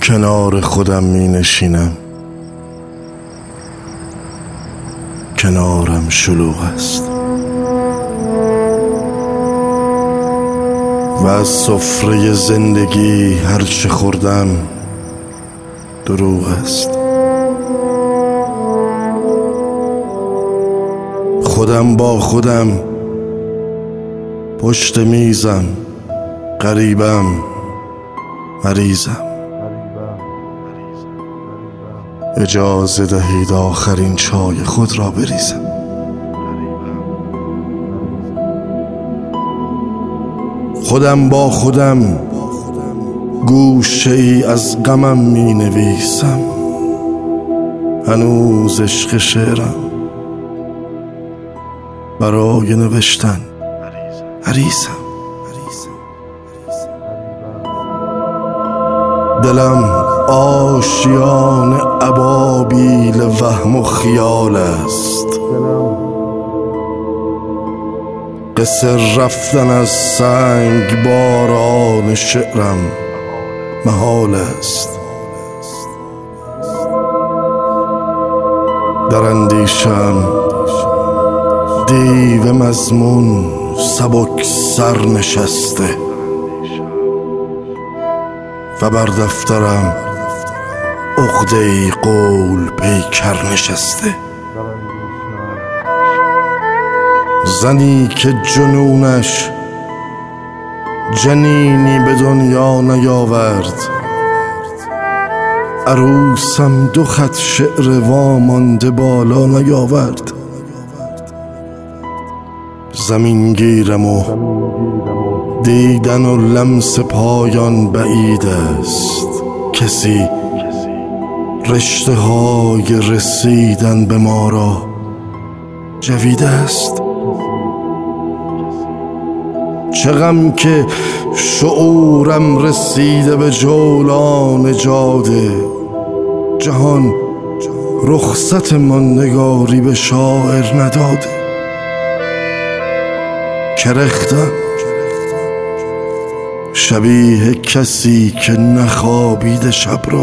کنار خودم می نشینم، کنارم شلوغ است و از سفره زندگی هرچه خوردم دروغ است. خودم با خودم پشت میزم، غریبم، مریضم. اجازه دهید آخرین چای خود را بریزم. خودم با خودم گوشه ای از غمم می نویسم. هنوز عشق شعرم برای نوشتن عریزم. دلم آشیان ابابیل وهم و خیال است. قصر رفتن از سنگ باران شعرم محال است. در اندیشم دیو مضمون سبک سر نشسته و بر دفترم عقده‌ای قول پیکر نشسته. زنی که جنونش جنینی به دنیا نیاورد، عروسم 2 خط شعر وامانده بالا نیاورد. زمین گیرم و دیدن و لمس پایان بعید است. کسی رشته های رسیدن به ما را جوید است. چه غم که شعورم رسیده به جولان جاده. جهان رخصت ماندگاری به شاعر نداده. کرختم شبیه کسی که نخوابیده شب را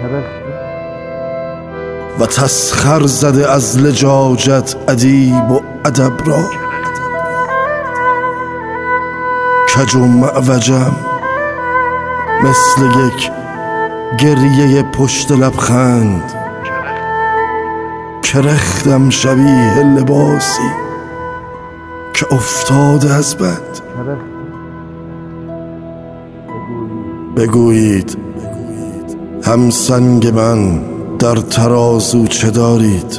و تسخر زده از لجاجت ادیب و ادب را. کج و معوجم مثل یک گریه پشت لبخند. کرختم شبیه لباسی که افتاده از بند. بگویید همسنگ من در ترازو چه دارید؟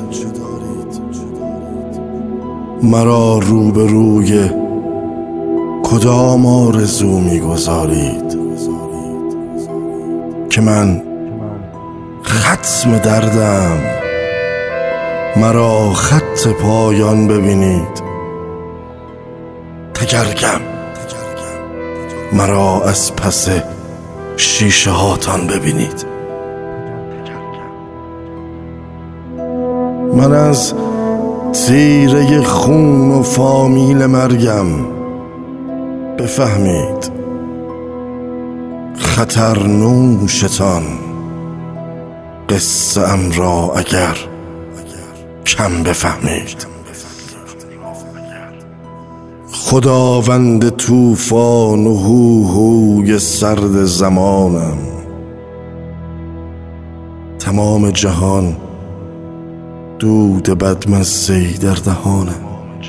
مرا روبروی کدام آرزو می‌گذارید که من ختم دردم؟ مرا خط پایان ببینید. تگرگم مرا از پس شیشه هاتان ببینید. من از تیره خون و فامیل مرگم. بفهمید خطرنوشتان قصه ام را اگر کم بفهمید. خداوند طوفان و هوهوی سرد زمانم. تمام جهان دود بدمزه‌ای در دهانم.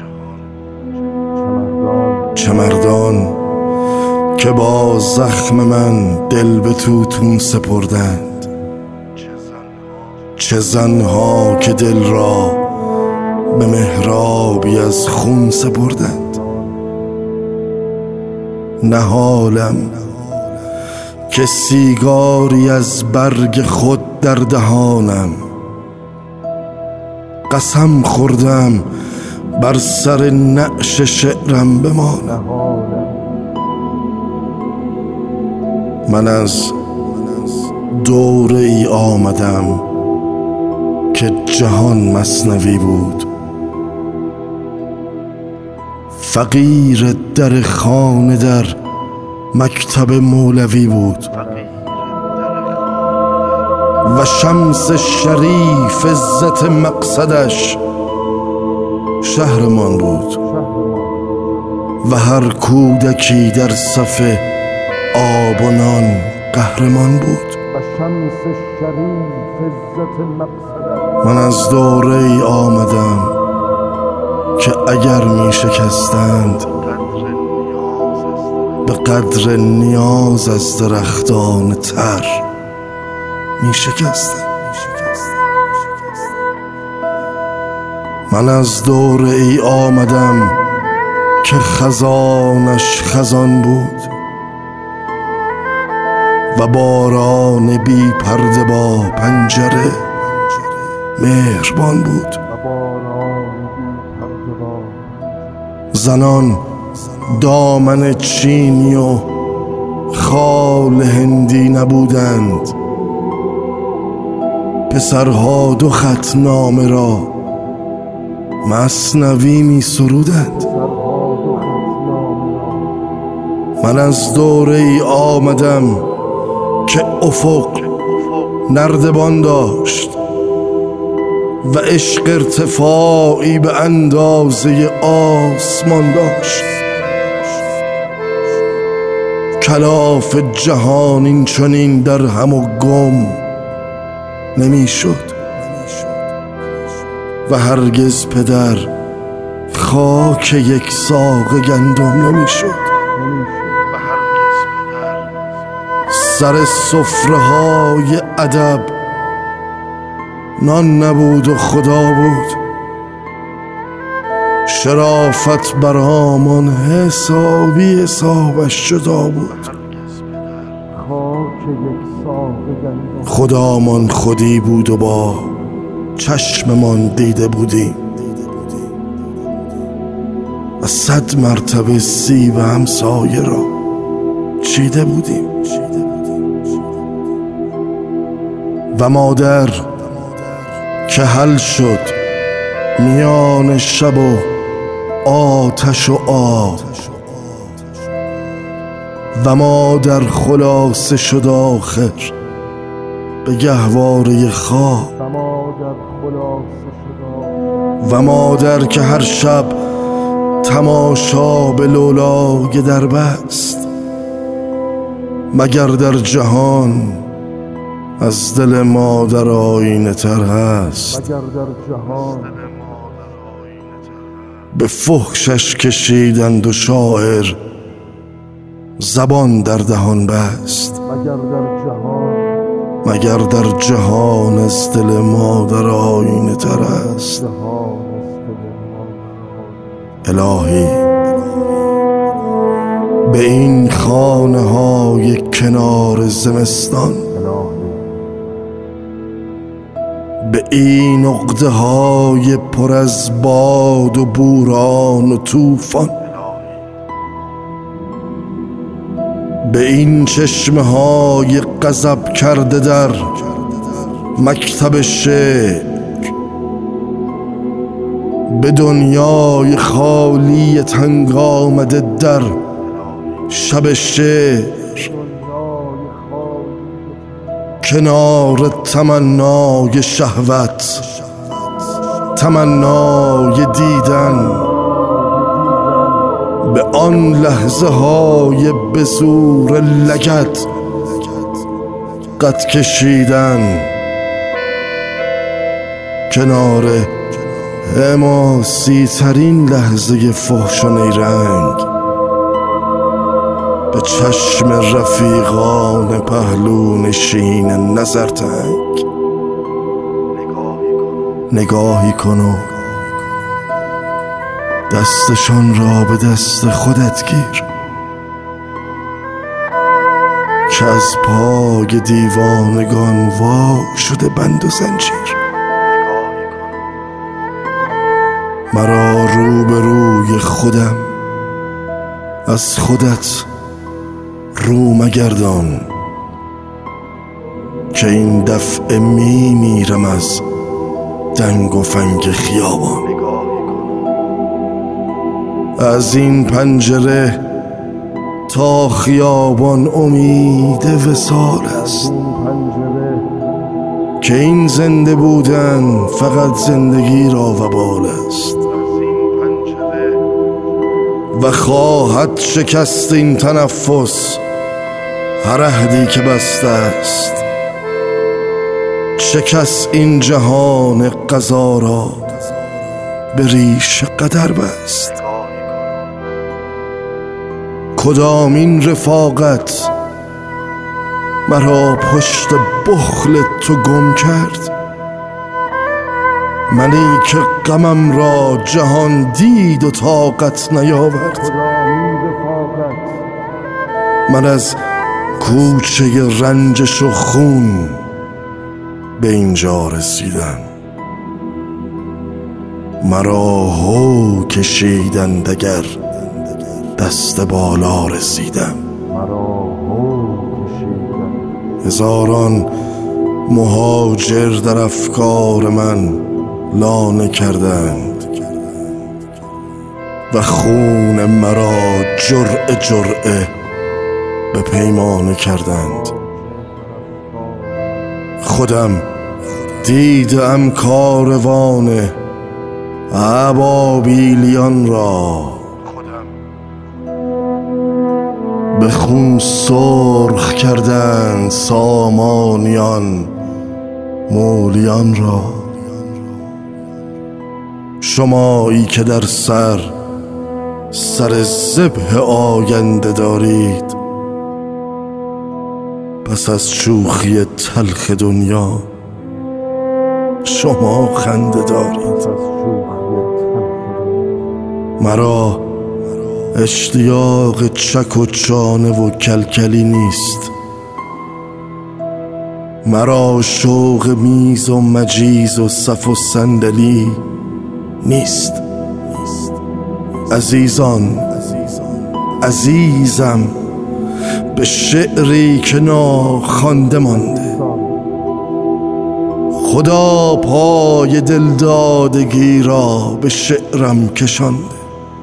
چه مردان که با زخم من دل به توتون سپردند. چه زنها که دل را به محرابی از خون سپردند. نهالم که سیگاری از برگ خود در دهانم. قسم خوردم بر سر نعش شعرم بمانم. من از دوره ای آمدم که جهان مثنوی بود. فقیر در خانه در مکتب مولوی بود. و شمس شریف عزت مقصدش شهرمان بود و هر کودکی در صف آب و نان قهرمان بود. من از دوره ای آمدم که اگر می شکستند به قدر نیاز از درختان تر می شکستند. من از دوره ای آمدم که خزانش خزان بود و باران بی پرده با پنجره مهربان بود. زنان دامن چینی و خال هندی نبودند، پسرها 2 خط نامه را مثنوی می سرودند. من از دوره ای آمدم که افق نردبان داشت و عشق ارتفاعی به اندازه آسمان داشت. کلاف جهان این چنین در هم و گم نمی شد و هرگز پدر خاک یک ساق گندم نمی شد. سر سفره های ادب نان نبود و خدا بود. شرافت برهمان حسابش جدا بود. خدامان خودی بود و با چشممان دیده بودیم و 100 مرتبه سیب همسایه را چیده بودیم. و مادر که حل شد میان شب و آتش و آب و مادر خلاصه شد آخر به گهواره خواب و مادر که هر شب تماشا به لولای در بست، مگر در جهان از دل مادر آینه تر هست. به فحشش کشیدند و شاعر زبان در دهان بست، مگر در جهان از دل مادر آینه تر است. الهی به این خانه های کنار زمستان، به این عقده های پر از باد و بوران و طوفان، به این چشمه های غضب کرده در مکتب شعر، به دنیای خالی تنگ آمده در شب شعر، کنار تمنای شهوت، تمنای دیدن، به آن لحظه های به زور لگد قد کشیدن، کنار حماسی ترین لحظه فحش و نیرنگ، به چشم رفیقان پهلو نشین نظرتنگ نگاهی کن و دستشان را به دست خودت گیر که از پای دیوانگان وا شده بند و زنجیر. مرا رو به روی خودم از خودت رو مگردان که این دفعه میرم از دنگ و فنگ خیابان. از این پنجره تا خیابان امید وصال است، که این زنده بودن فقط زندگی را وبال است و خواهد شکست این تنفس هر عهدی که بسته است. شکست این جهان قضا را به ریش قدر بست. کدامین رفاقت مرا پشت بخل تو گم کرد؟ منی که غمم را جهان دید و طاقت نیاورد. من از کوچه رنجش و خون به اینجا رسیدم. مرا هو کشیدند اگر دست بالا رسیدم. هزاران مهاجر در افکار من لانه کردند و خون مرا جرعه جرعه به پیمانه کردند. خودم دیدم کاروان ابابیلیان را به خون سرخ کردند سامانیان مولیان را. شمایی که در سر ذبح آینده دارید، پس از شوخی تلخ دنیا شما خنده دارید. مرا اشتیاق چک و چانه و کلکلی نیست. مرا شوق میز و مجیز و صف و صندلی نیست. عزیزان، عزیزم به شعری که ناخوانده مانده. خدا پای دلدادگی را به شعرم کشانده.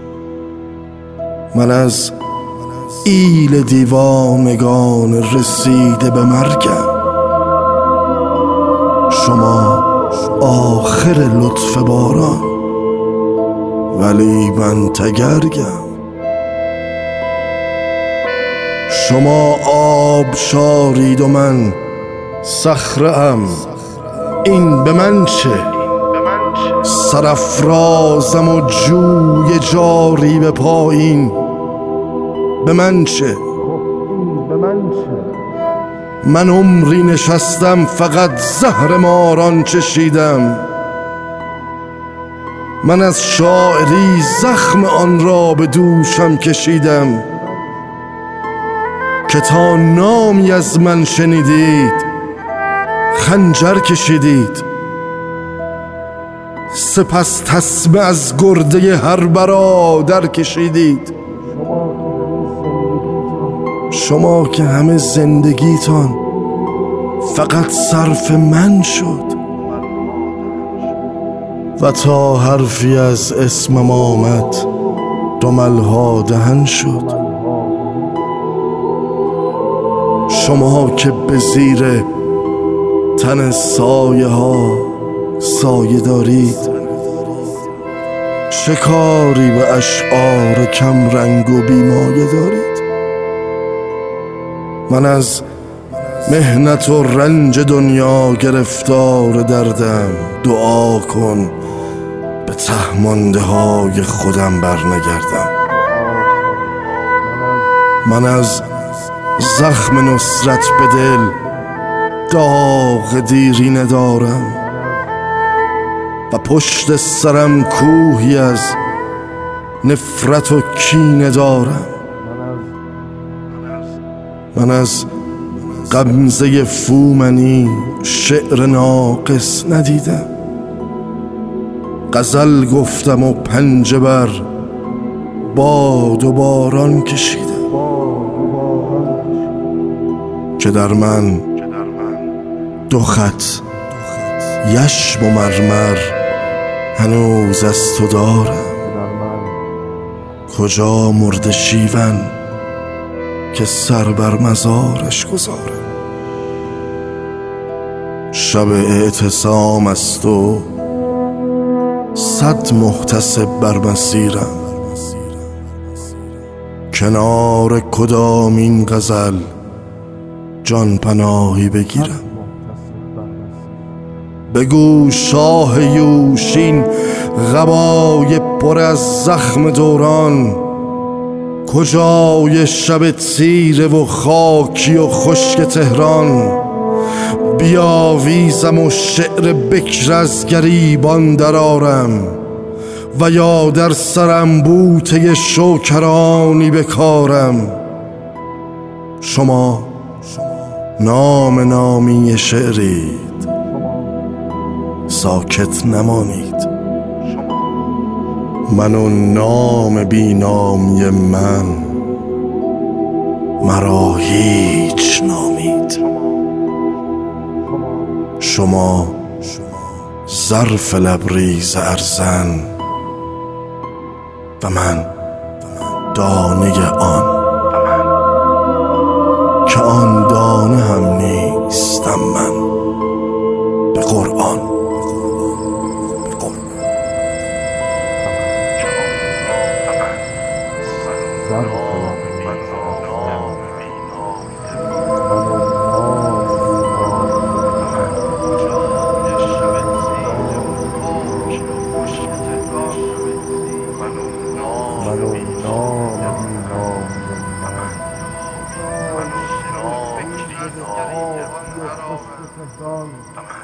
من از ایل دیوانگان رسیده به مرگم. شما آخر لطف باران، ولی من تگرگم. شما آب شارید و من صخره‌ام، این به من چه؟ سرافرازم و جوی جاری به پایین، به من چه؟ من عمری نشستم فقط زهر ماران چشیدم. من از شاعری زخم آن را به دوشم کشیدم که تا نامی از من شنیدید خنجر کشیدید. سپس تسمه از گرده هر برادر کشیدید. شما که همه زندگیتان فقط صرف من شد و تا حرفی از اسمم آمد دملها دهن شد. شما که به زیر تن سایه ها سایه دارید، چه کاری به اشعار کم رنگ و بیمایه دارید؟ من از محنت و رنج دنیا گرفتار دردم. دعا کن به ته مانده های خودم برنگردم. من از زخم نصرت به دل داغ دیرینه دارم و پشت سرم کوهی از نفرت و کینه دارم. من از غمزه فومنی شعر ناقص ندیدم. غزل گفتم و پنجه بر باد و باران کشیدم که در من دو خط یشم و مرمر هنوز از تو دارم. کجا مرد شیون که سر بر مزارش گذارم؟ شب اعتصام است و 100 محتسب بر مسیرم. کنار کدامین غزل جان پناهی بگیرم؟ بگو شاه یوشین قبای پر از زخم دوران کجای شب تیره و خاکی و خشک تهران؟ بیاویزم و شعر بکر از گریبان درارم و یا در سرم بوته شوکرانی بکارم. شما نام نامی شعرید، ساکت نمانید. من و نام بی نامی من، مرا هیچ نامید. شما ظرف لبریز ارزن و من دانه آن که آن دانه هم نیستم من. به قرآن من